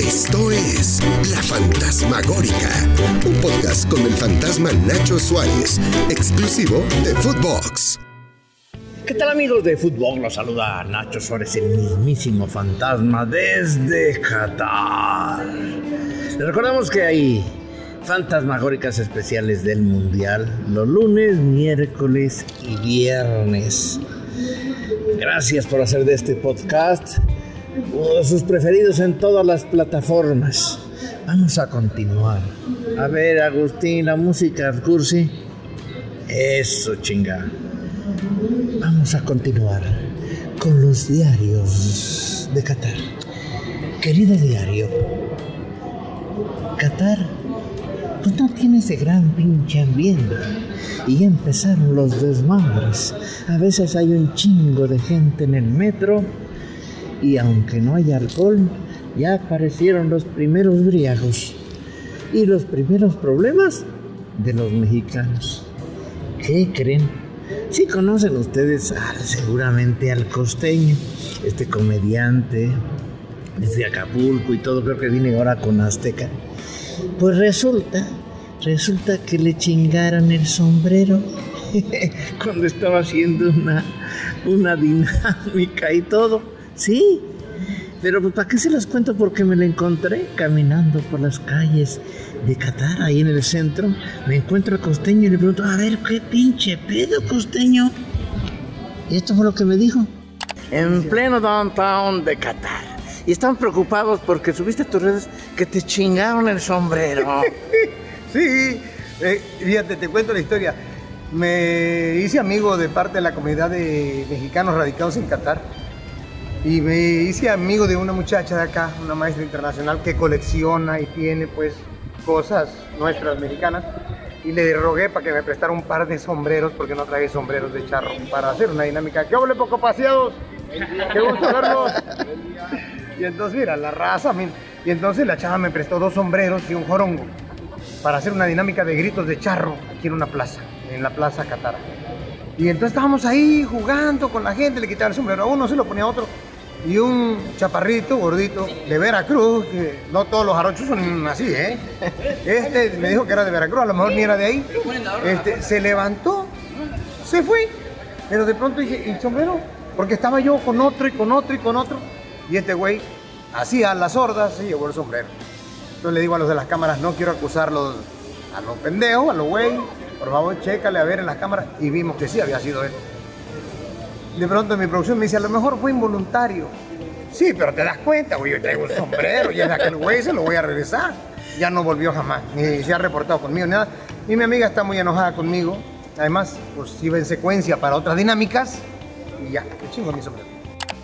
Esto es La Fantasmagórica, un podcast con el fantasma Nacho Suárez, exclusivo de Footbox. ¿Qué tal, amigos de Footbox? Los saluda Nacho Suárez, el mismísimo fantasma desde Qatar. Les recordamos que hay fantasmagóricas especiales del Mundial los lunes, miércoles y viernes. Gracias por hacer de este podcast uno de sus preferidos en todas las plataformas. Vamos a continuar. A ver, Agustín, la música cursi. Eso, chinga. Vamos a continuar con los diarios de Qatar. Querido diario, Qatar pues no tiene ese gran pinche ambiente. Y ya empezaron los desmadres. A veces hay un chingo de gente en el metro. Y aunque no haya alcohol, ya aparecieron los primeros briagos. Y los primeros problemas de los mexicanos. ¿Qué creen? Sí conocen ustedes seguramente al Costeño, este comediante desde Acapulco y todo, creo que viene ahora con Azteca. Pues resulta que le chingaron el sombrero cuando estaba haciendo una dinámica y todo. Sí, pero pues ¿para qué se las cuento? Porque me la encontré caminando por las calles de Qatar, ahí en el centro. Me encuentro al Costeño y le pregunto, a ver, ¿qué pinche pedo, Costeño? Y esto fue lo que me dijo. En pleno downtown de Qatar. Y están preocupados porque subiste a tus redes que te chingaron el sombrero. Sí, fíjate, te cuento la historia. Me hice amigo de parte de la comunidad de mexicanos radicados en Qatar. Y me hice amigo de una muchacha de acá, una maestra internacional que colecciona y tiene pues cosas nuestras mexicanas. Y le rogué para que me prestara un par de sombreros, porque no traje sombreros de charro, para hacer una dinámica. ¡Qué hoble, poco paseados! ¡Qué gusto verlos! Y entonces, mira, la raza. Y entonces la chava me prestó 2 sombreros y un jorongo para hacer una dinámica de gritos de charro aquí en una plaza, en la Plaza Qatar. Y entonces estábamos ahí jugando con la gente, le quitaba el sombrero a uno, se lo ponía a otro. Y un chaparrito, gordito, de Veracruz, que no todos los jarochos son así, ¿eh? Este me dijo que era de Veracruz, a lo mejor ni era de ahí. Se levantó, se fue. Pero de pronto dije, ¿y el sombrero? Porque estaba yo con otro y con otro y con otro. Y este güey, así a las sordas, se llevó el sombrero. Entonces le digo a los de las cámaras, no quiero acusarlos a los pendejos, a los güey. Por favor, chécale a ver en las cámaras. Y vimos que sí había sido él. De pronto mi producción me dice, a lo mejor fue involuntario. Sí, pero te das cuenta, güey, yo traigo un sombrero y es de aquel güey, se lo voy a regresar. Ya no volvió jamás, ni se ha reportado conmigo, ni nada. Y mi amiga está muy enojada conmigo. Además, pues iba en secuencia para otras dinámicas. Y ya, me chingo mi sombrero.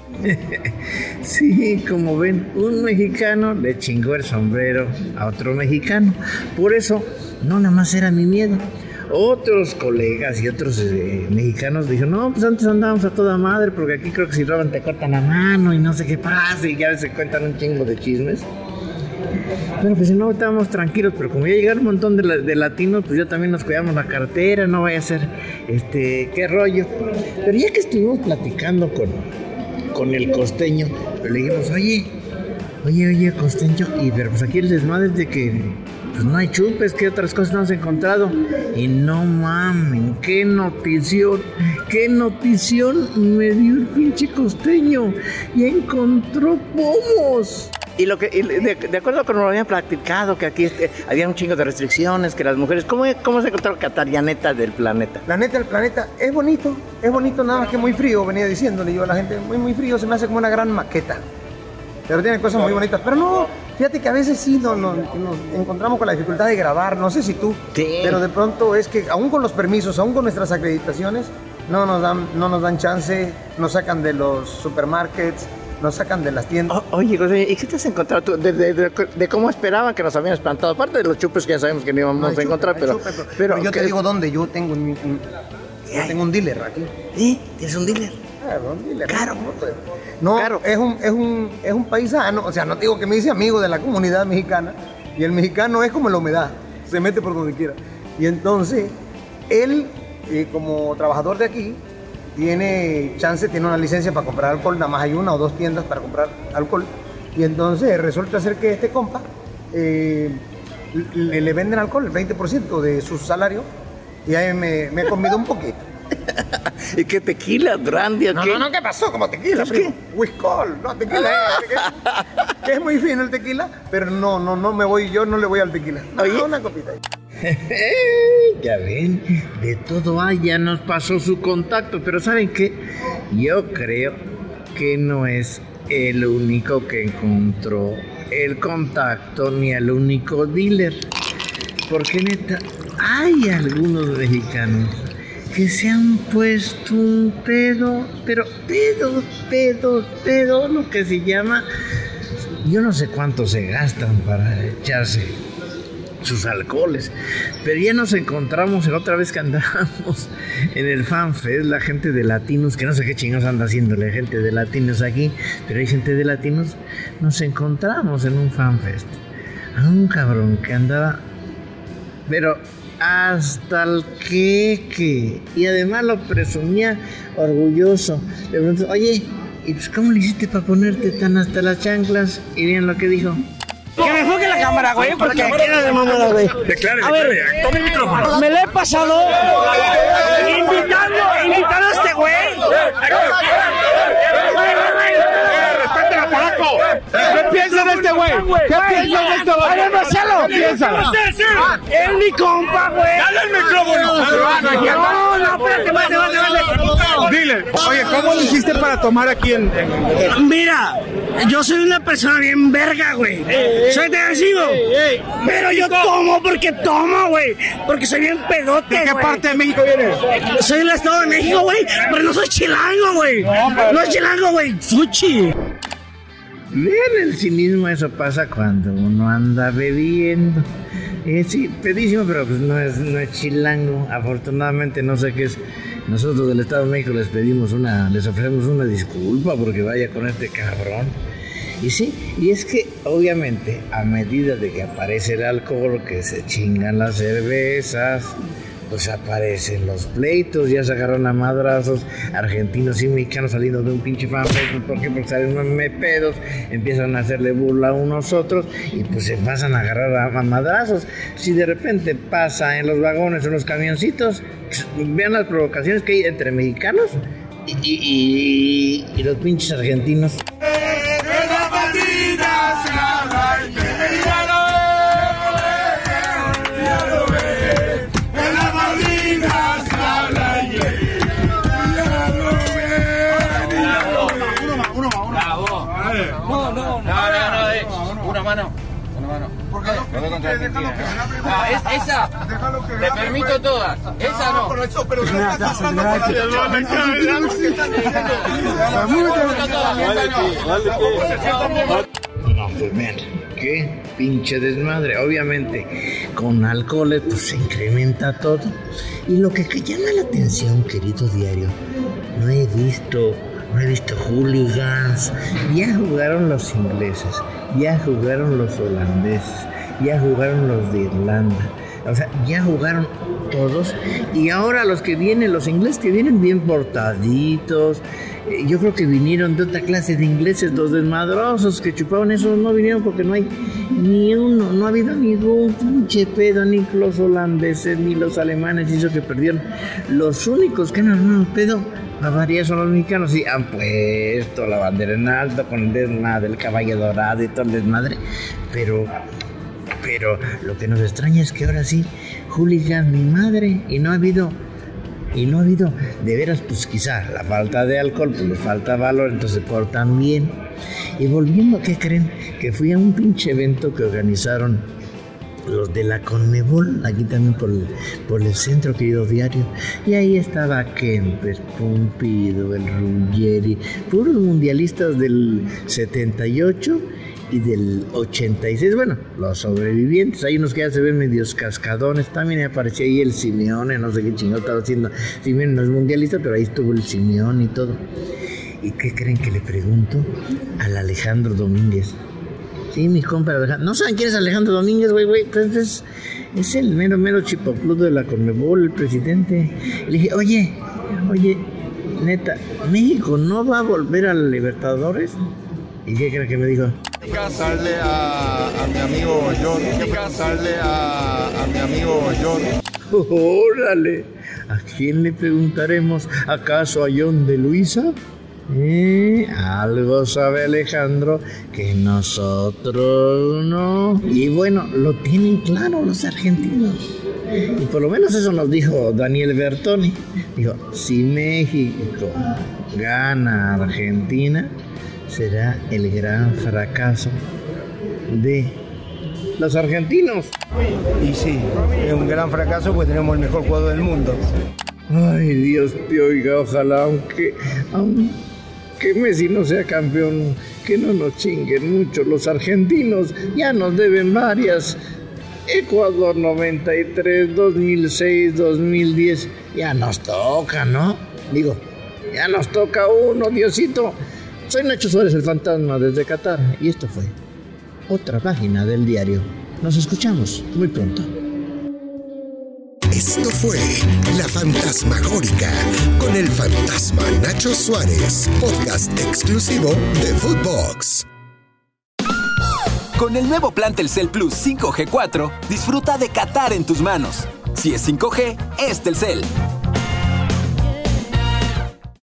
Sí, como ven, un mexicano le chingó el sombrero a otro mexicano. Por eso, no nada más era mi miedo. Otros colegas y otros mexicanos dijeron, no, pues antes andábamos a toda madre, porque aquí creo que si roban te cortan la mano y no sé qué pasa, y ya se cuentan un chingo de chismes. Pero pues si no, estábamos tranquilos, pero como ya llegaron un montón de latinos, pues ya también nos cuidamos la cartera, no vaya a ser, qué rollo. Pero ya que estuvimos platicando con el Costeño, pues le dijimos, oye, Costeño, y pero pues aquí el desmadre es de que pues no hay chupes, ¿qué otras cosas no has encontrado? Y no mamen, qué notición me dio el pinche Costeño. Y encontró pomos. Y de acuerdo con lo que habían platicado, que aquí había un chingo de restricciones, que las mujeres, ¿cómo se encontró Qatar, la neta del planeta? La neta del planeta es bonito, nada más que muy frío, venía diciéndole yo a la gente, muy frío, se me hace como una gran maqueta. Pero tiene cosas muy bonitas, pero no, fíjate que a veces sí nos encontramos con la dificultad de grabar, no sé si tú, sí. Pero de pronto es que aún con los permisos, aún con nuestras acreditaciones, no nos dan chance, nos sacan de los supermarkets, nos sacan de las tiendas. Oye, ¿y qué te has encontrado tú? De cómo esperaban que nos habían espantado, aparte de los chupes que ya sabemos que no íbamos a encontrar, pero yo te digo dónde, yo tengo un dealer aquí. ¿Sí? ¿Tienes un dealer? Claro, un dealer. Claro. No, claro. Es un paisano, o sea, no digo que me dice amigo de la comunidad mexicana, y el mexicano es como la humedad, se mete por donde quiera. Y entonces, él, como trabajador de aquí, tiene una licencia para comprar alcohol, nada más hay 1 o 2 tiendas para comprar alcohol, Y entonces resulta ser que este compa le venden alcohol, el 20% de su salario, y ahí me convidó un poquito. ¿Y qué tequila, brandy o qué? No, ¿qué pasó? Como tequila, primo. Whiskol, no, tequila. Que es muy fino el tequila, pero no me voy, yo no le voy al tequila. Oye. Una copita ahí. Ya ven, de todo ya nos pasó su contacto, pero ¿saben qué? Yo creo que no es el único que encontró el contacto ni el único dealer, porque neta, hay algunos mexicanos que se han puesto un pedo, pero pedo, lo que se llama, yo no sé cuánto se gastan para echarse sus alcoholes, pero ya nos encontramos otra vez que andábamos en el FanFest, la gente de Latinos, que no sé qué chingados anda haciendo la gente de Latinos aquí, pero hay gente de Latinos, nos encontramos en un FanFest a un cabrón que andaba, pero hasta el queque, y además lo presumía orgulloso. Le pregunté, oye, ¿y pues cómo le hiciste para ponerte tan hasta las chanclas? Y bien lo que dijo. Que me enfoque la cámara, güey, porque aquí era de mamada, güey. A ver, tome el micrófono. Me la he pasado invitando a este güey. ¡Respete a Polaco! ¿Qué piensas de este güey? ¿Qué piensas de este güey? ¡Ay, Marcelo! ¿Qué piensas? Es mi compa, güey. ¡Dale el micrófono! No, espérate. Dile, oye, ¿cómo lo hiciste para tomar aquí en... Mira, yo soy una persona bien verga, güey. Soy de agresivo. Pero yo tomo porque tomo, güey. Porque soy bien pedote, güey. ¿De qué parte de México vienes? Soy del Estado de México, güey. Pero no soy chilango, güey. No soy chilango, güey. Fuchi. Vean el cinismo, eso pasa cuando uno anda bebiendo. Sí, pedísimo, pero pues no es chilango. Afortunadamente no sé qué es. Nosotros del Estado de México les ofrecemos una disculpa porque vaya con este cabrón. Y sí, y es que obviamente a medida de que aparece el alcohol, que se chingan las cervezas, pues aparecen los pleitos, ya se agarran a madrazos, argentinos y mexicanos saliendo de un pinche fanfest, ¿por qué? Porque salen pedos, empiezan a hacerle burla a unos otros y pues se pasan a agarrar a madrazos. Si de repente pasa en los vagones o en los camioncitos, vean las provocaciones que hay entre mexicanos y los pinches argentinos. Una mano. ¿Por qué? Esa. Te permito todas. Esa no. Pero no, pues vean, qué pinche desmadre. Obviamente, con alcoholes pues se incrementa todo. Y lo que llama la atención, querido diario, no he visto hooligans. Ya jugaron los ingleses, ya jugaron los holandeses, ya jugaron los de Irlanda. O sea, ya jugaron todos. Y ahora los ingleses que vienen bien portaditos, yo creo que vinieron de otra clase de ingleses, los desmadrosos que chupaban eso, no vinieron porque no hay ni uno, no ha habido ningún pinche pedo, ni los holandeses, ni los alemanes, y eso que perdieron. Los únicos que han armado pedo, a varias son los mexicanos, y han puesto la bandera en alto con el desmadre, el caballo dorado y todo el desmadre, pero lo que nos extraña es que ahora sí, hooligan mi madre, y no ha habido, de veras, pues quizá la falta de alcohol, pues les falta valor, entonces se portan bien. Y volviendo, ¿qué creen? Que fui a un pinche evento que organizaron los de la Conmebol, aquí también por el centro, querido diario, y ahí estaba Kempes, Pumpido, el Ruggeri, puros mundialistas del 78 y del 86, bueno, los sobrevivientes. Hay unos que ya se ven medios cascadones. También apareció ahí el Simeone, no sé qué chingado estaba haciendo. Simeone no es mundialista, pero ahí estuvo el Simeone y todo. ¿Y qué creen que le pregunto? Al Alejandro Domínguez. Sí, mi compa Alejandro. ¿No saben quién es Alejandro Domínguez, güey? Pues es el mero chipocludo de la Conmebol, el presidente. Le dije, oye, neta, ¿México no va a volver a la Libertadores? ¿Y qué creen que me dijo? Casarle a mi amigo John. Casarle a mi amigo John. ¡Órale! ¿A quién le preguntaremos? ¿Acaso a John de Luisa? Algo sabe Alejandro que nosotros no. Y bueno, lo tienen claro los argentinos. Y por lo menos eso nos dijo Daniel Bertoni. Dijo, si México gana a Argentina, será el gran fracaso de los argentinos. Y sí, es un gran fracaso porque tenemos el mejor jugador del mundo. Ay, Dios te oiga, ojalá, aunque Messi no sea campeón, que no nos chinguen mucho los argentinos, ya nos deben varias. Ecuador 93, 2006, 2010, ya nos toca, ¿no? Digo, ya nos toca uno, Diosito. Soy Nacho Suárez, el fantasma, desde Qatar, y esto fue otra página del diario. Nos escuchamos muy pronto. Esto fue La Fantasmagórica con el fantasma Nacho Suárez, podcast exclusivo de Footbox. Con el nuevo plan Telcel Plus 5G 4, disfruta de Qatar en tus manos. Si es 5G, es Telcel.